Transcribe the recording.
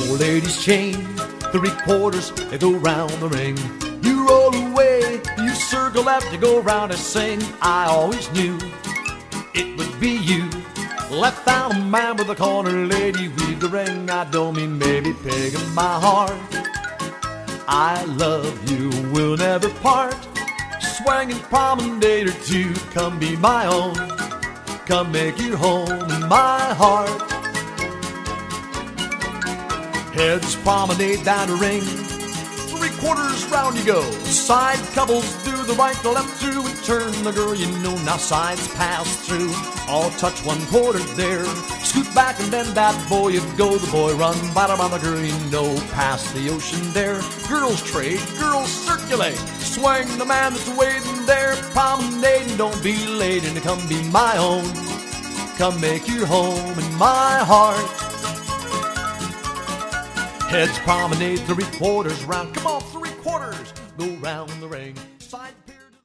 Old lady's chain, 3/4, they go round the ring. You roll away, you circle left, you go round and sing. I always knew it would be you. Left out a man with a corner lady, weave the ring. I don't mean maybe peg in my heart. I love you, we'll never part. Swinging promenade or two, come be my own. Come make your home in my heart. Heads promenade down the ring, 3/4 round you go. Side couples do the right, the left through and turn the girl you know. Now sides pass through, all touch 1/4 there. Scoot back and then that boy you go. The boy run, bottom on the girl you know. Past the ocean there, girls trade, girls circulate. Swing the man that's waiting there. Promenade, don't be late and come be my own. Come make your home in my heart. Heads promenade 3/4 round. Come on, 3/4, go round the ring. Side pier.